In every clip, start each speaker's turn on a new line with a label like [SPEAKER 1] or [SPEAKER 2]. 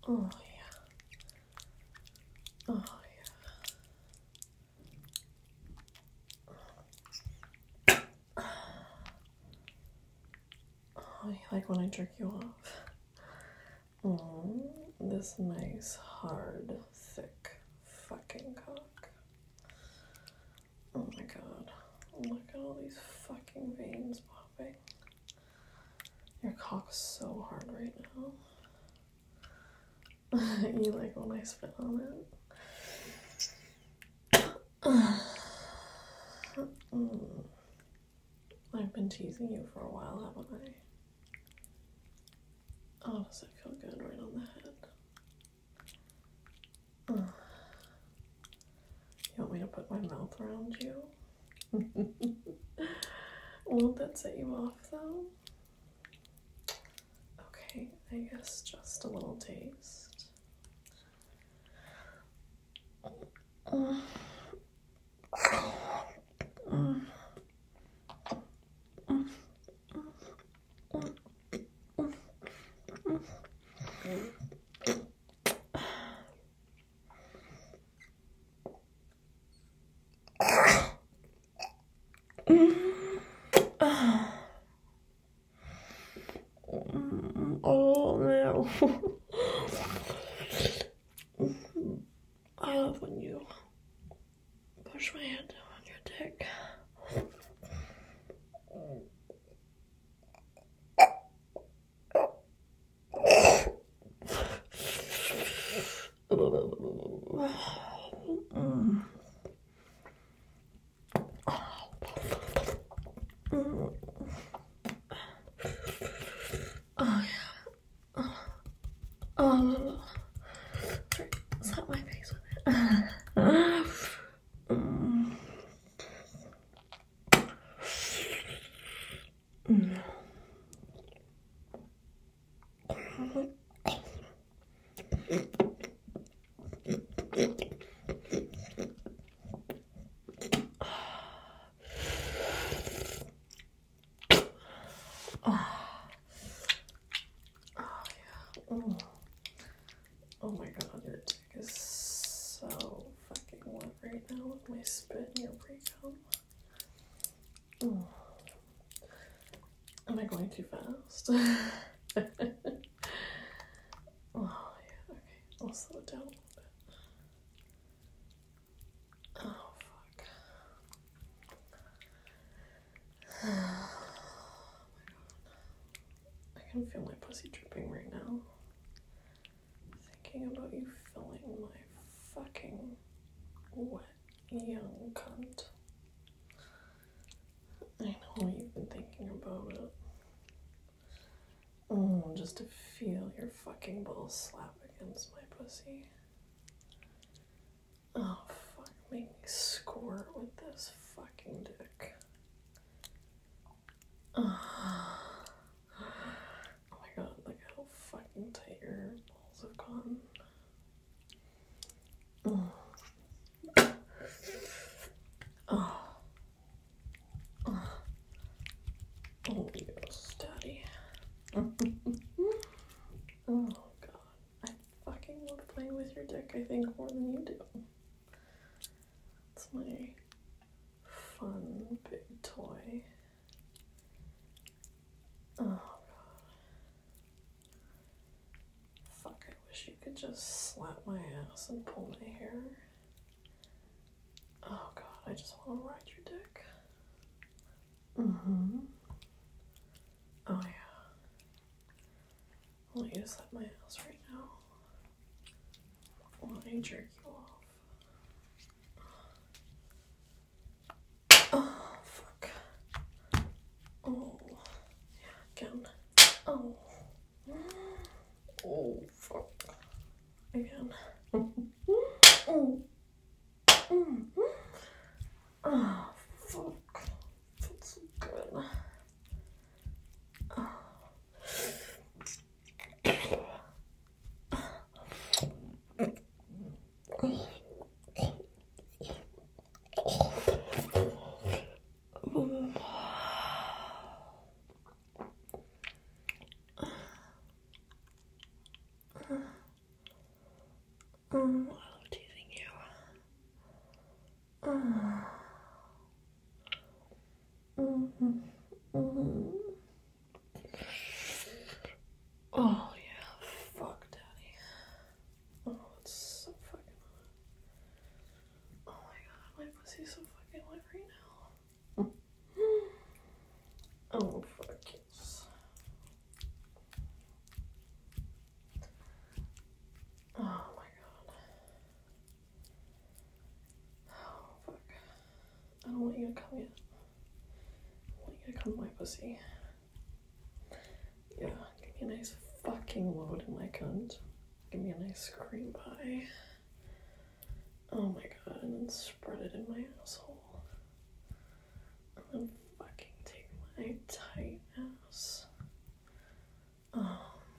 [SPEAKER 1] Oh yeah. Oh yeah. Oh, you like when I jerk you off? This nice, hard, thick fucking cock. Oh my god. Look at all these fucking veins popping. Your cock's so hard right now. You like when I spit on it? I've been teasing you for a while, haven't I? Oh, does it feel good right on the head? You want me to put my mouth around you? Won't that set you off, though? Okay, I guess just a little taste. Oh no. I love when you push my hand down on your dick. Oh yeah. Oh. Slap my face with it. Oh my god, your dick is so fucking wet right now with my spit and your pre-cum. Am I going too fast? Oh yeah, okay. I'll slow it down a little bit. Oh fuck. Oh my god. I can feel my pussy dripping right now. Thinking about you filling my fucking wet young cunt. I know you've been thinking about it. Just to feel your fucking balls slap against my pussy. Oh fuck, make me squirt with this fucking dick. Oh my god, look how fucking tight your balls have gone. Oh yes, daddy. Oh god, I fucking love playing with your dick, I think, more than you do. It's my fun big toy. Oh god. Fuck, I wish you could just slap my ass and pull my hair. Oh god, I just want to ride your dick. Oh yeah. I want you to slap my ass right now. While I jerk you off. Oh fuck. Oh. Again. Oh. Oh fuck. Again. Oh. Oh fuck. Feels so good. I love teasing you. Oh yeah, fuck daddy. Oh, it's so fucking hot. Oh my god, my pussy's so fucking wet right now. Oh fuck yes. Oh my god. Oh fuck. I don't want you to come yet. I want you to come to my pussy. Yeah, give me a nice fucking load in my cunt. Give me a nice cream pie. Oh my god, and then spread it in my asshole. And then fucking take my tight ass. Oh.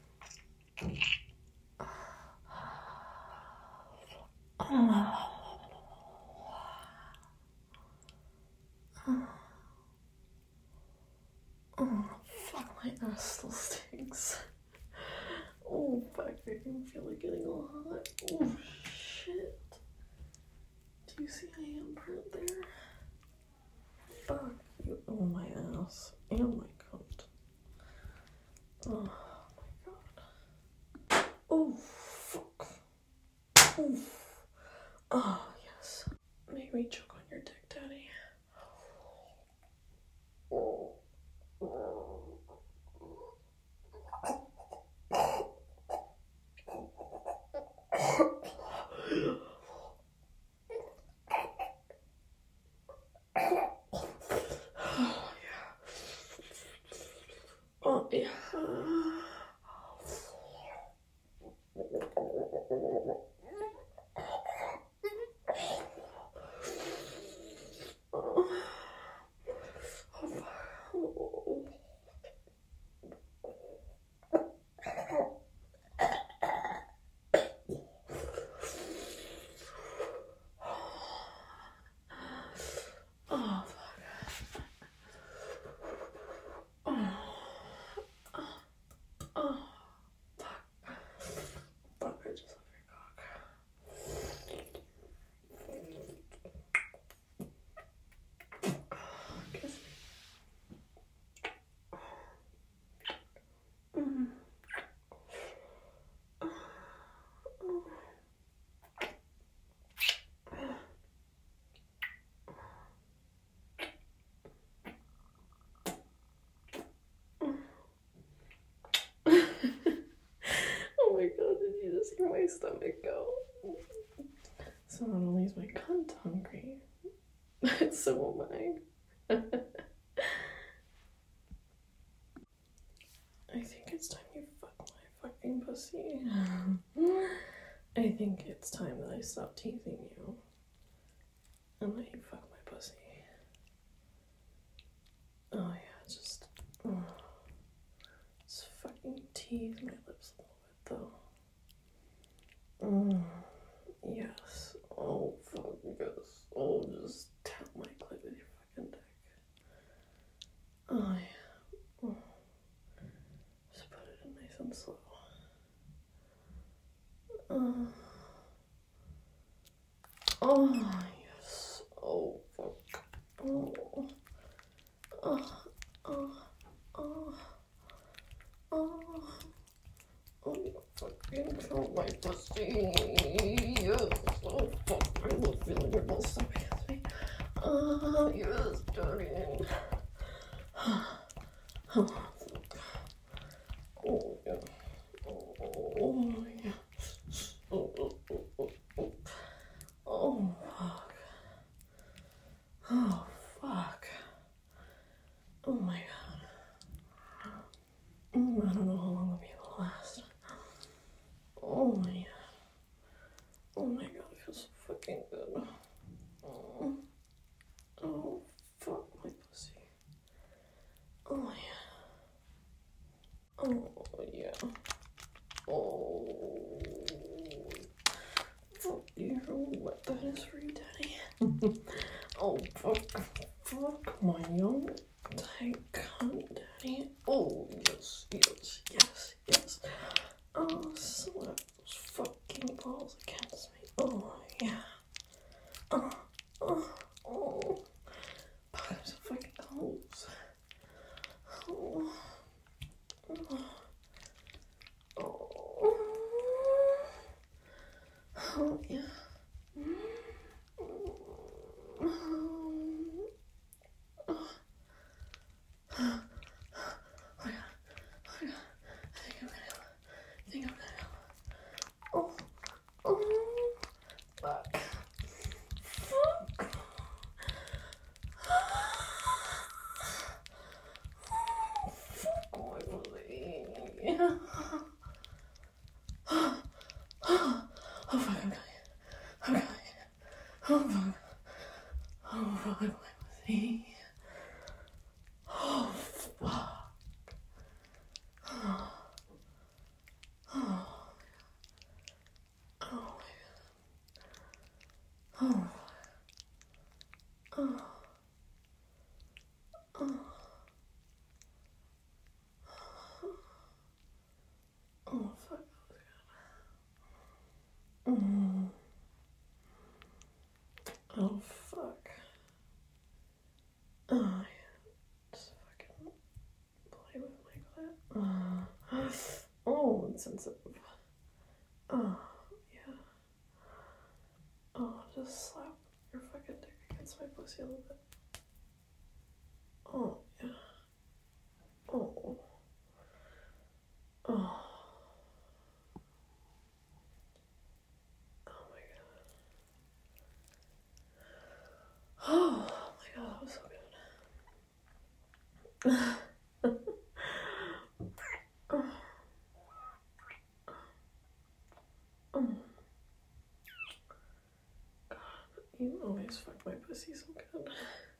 [SPEAKER 1] Oh, fuck, my ass still stinks. Oh, fuck, I can feel it getting all hot. Oh, shit. Do you see I am burnt there? Fuck you. Oh, my ass. And my cunt. Oh, my god. Oh, fuck. Oh. Oh, yes. Make me choke on your dick, daddy. Oh. Oh, yeah. Oh my god, did you just hear my stomach go? So not only is my cunt hungry, but so am I. I think it's time you fuck my fucking pussy. I think it's time that I stop teasing you and let you fuck my pussy. Oh yeah, just fucking tease my lips a little bit though. Yes. Oh fuck yes. Oh, just tap my clit with your fucking dick. Oh yeah. Oh. Just put it in nice and slow. Oh yes. Oh fuck. Oh. Oh. Oh. Oh. Oh. Oh, you fucking kill my pussy. Yes. Oh fuck. I love feeling your balls stuck against me. Oh yes, darling. Oh fuck. Oh yeah. Oh yeah. Oh, oh, oh, oh, oh. Oh fuck. Oh fuck. Oh my god. I don't know how long the people last. Oh yeah. Oh my god, it feels so fucking good. Oh fuck my pussy. Oh yeah. Oh yeah. Oh. Fuck you. What that is for you, daddy. Oh fuck. Fuck my young tight cunt, daddy. Oh yes, yes, yes, yes. Oh, slap those fucking balls against Oh fuck, I'm dying. I'm dying. Oh fuck. Oh fuck, my pussy. Oh fuck. Oh. Oh. Oh my god. Oh. Oh. Oh. Oh fuck. Mm. Oh fuck. Oh yeah. Just fucking play with my clit. Oh, it's sensitive. Oh yeah. Oh, just slap your fucking dick against my pussy a little bit. Oh yeah. Oh. Oh. Oh my god. Oh my god, that was so good. Oh. Oh. God, you always fuck my pussy so good.